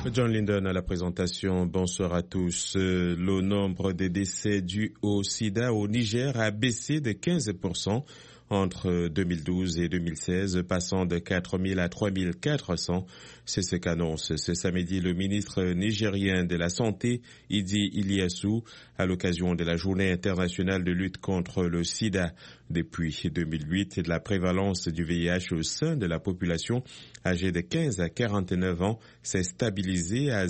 John Linden à la présentation. Bonsoir à tous. Le nombre de décès dus au sida au Niger a baissé de 15% entre 2012 et 2016, passant de 4 000 à 3 400. C'est ce qu'annonce ce samedi le ministre nigérien de la Santé, Idi Iliassou, à l'occasion de la Journée internationale de lutte contre le sida. Depuis 2008, la prévalence du VIH au sein de la population âgée de 15 à 49 ans s'est stabilisée à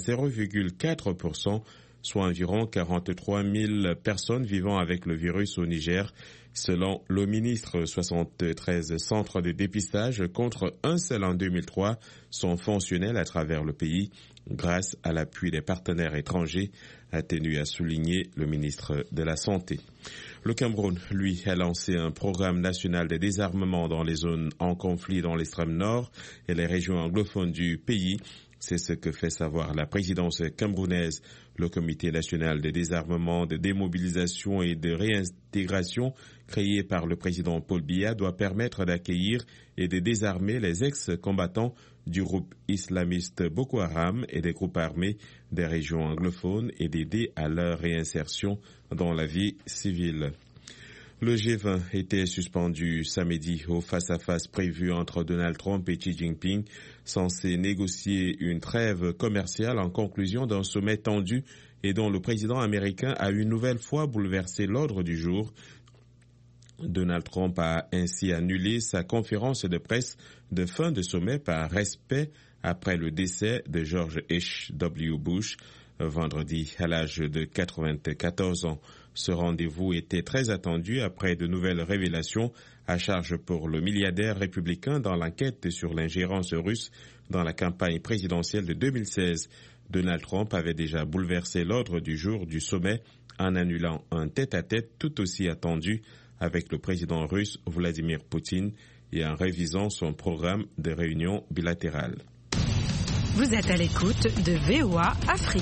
0,4%, soit environ 43 000 personnes vivant avec le virus au Niger. Selon le ministre, 73 centres de dépistage contre un seul en 2003 sont fonctionnels à travers le pays grâce à l'appui des partenaires étrangers, a tenu à souligner le ministre de la Santé. Le Cameroun, lui, a lancé un programme national de désarmement dans les zones en conflit dans l'extrême nord et les régions anglophones du pays. C'est ce que fait savoir la présidence camerounaise. Le Comité national de désarmement, de démobilisation et de réintégration créé par le président Paul Biya doit permettre d'accueillir et de désarmer les ex-combattants du groupe islamiste Boko Haram et des groupes armés des régions anglophones et d'aider à leur réinsertion dans la vie civile. Le G20 était suspendu samedi au face-à-face prévu entre Donald Trump et Xi Jinping, censé négocier une trêve commerciale en conclusion d'un sommet tendu et dont le président américain a une nouvelle fois bouleversé l'ordre du jour. Donald Trump a ainsi annulé sa conférence de presse de fin de sommet par respect après le décès de George H.W. Bush vendredi à l'âge de 94 ans. Ce rendez-vous était très attendu après de nouvelles révélations à charge pour le milliardaire républicain dans l'enquête sur l'ingérence russe dans la campagne présidentielle de 2016. Donald Trump avait déjà bouleversé l'ordre du jour du sommet en annulant un tête-à-tête tout aussi attendu avec le président russe Vladimir Poutine et en révisant son programme de réunions bilatérales. Vous êtes à l'écoute de VOA Afrique.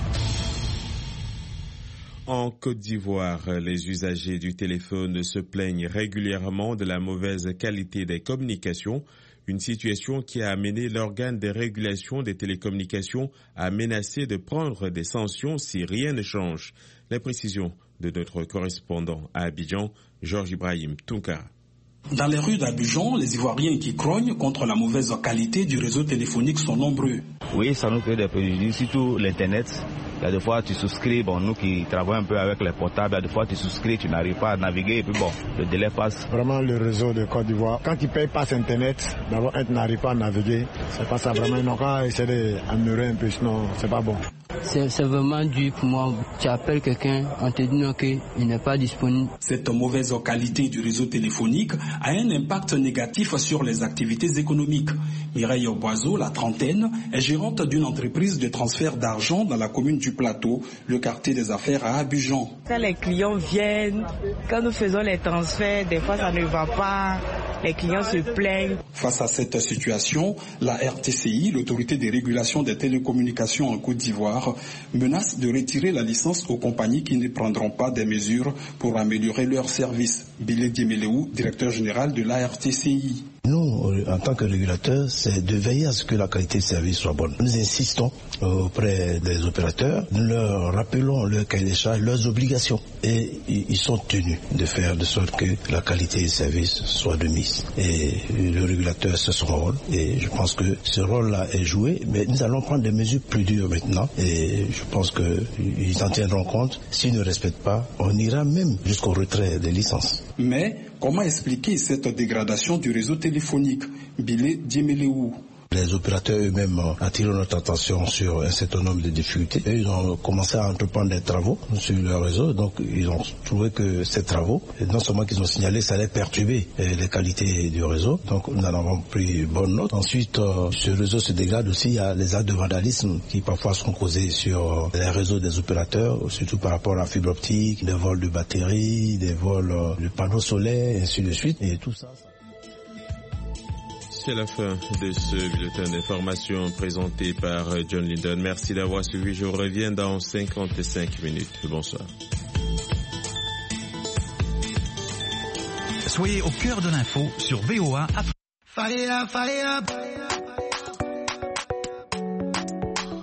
En Côte d'Ivoire, les usagers du téléphone se plaignent régulièrement de la mauvaise qualité des communications, une situation qui a amené l'organe de régulation des télécommunications à menacer de prendre des sanctions si rien ne change. Les précisions de notre correspondant à Abidjan, Georges Ibrahim Tunkara. Dans les rues d'Abidjan, les Ivoiriens qui grognent contre la mauvaise qualité du réseau téléphonique sont nombreux. Oui, ça nous fait des préjudices, surtout l'Internet. Il y a des fois tu souscris, nous qui travaillons un peu avec les portables, il y a des fois tu souscris, tu n'arrives pas à naviguer et puis le délai passe. Vraiment le réseau de Côte d'Ivoire, quand tu payes pas Internet, d'abord tu n'arrives pas à naviguer. C'est pas ça vraiment, ils n'ont qu'à essayer d'améliorer un peu, sinon c'est pas bon. C'est vraiment dur pour moi. Tu appelles quelqu'un, on te dit non qu'il n'est pas disponible. Cette mauvaise qualité du réseau téléphonique a un impact négatif sur les activités économiques. Mireille Boiseau, la trentaine, est gérante d'une entreprise de transfert d'argent dans la commune du Plateau, le quartier des affaires à Abidjan. Quand les clients viennent, quand nous faisons les transferts, des fois ça ne va pas, les clients se plaignent. Face à cette situation, la RTCI, l'autorité de régulation des télécommunications en Côte d'Ivoire, menace de retirer la licence aux compagnies qui ne prendront pas des mesures pour améliorer leurs services. Bilé Diemeleou, directeur général de la RTCI. Nous, en tant que régulateurs, c'est de veiller à ce que la qualité de service soit bonne. Nous insistons auprès des opérateurs, nous leur rappelons leur cahier des charges, leurs obligations. Et ils sont tenus de faire de sorte que la qualité de service soit de mise. Et le régulateur, c'est son rôle. Et je pense que ce rôle-là est joué. Mais nous allons prendre des mesures plus dures maintenant. Et je pense qu'ils en tiendront compte. S'ils ne respectent pas, on ira même jusqu'au retrait des licences. Mais comment expliquer cette dégradation du réseau téléphonique? Bilé Diemeleou. Les opérateurs eux-mêmes attirent notre attention sur un certain nombre de difficultés. Et ils ont commencé à entreprendre des travaux sur leur réseau. Donc ils ont trouvé que ces travaux, non seulement qu'ils ont signalé, ça allait perturber les qualités du réseau. Donc nous en avons pris bonne note. Ensuite, ce réseau se dégrade aussi. Il y a les actes de vandalisme qui parfois sont causés sur les réseaux des opérateurs, surtout par rapport à la fibre optique, des vols de batteries, des vols de panneaux solaires, et ainsi de suite. Et tout ça. C'est la fin de ce bulletin d'information présenté par John Linden. Merci d'avoir suivi. Je reviens dans 55 minutes. Bonsoir. Soyez au cœur de l'info sur VOA Afrique.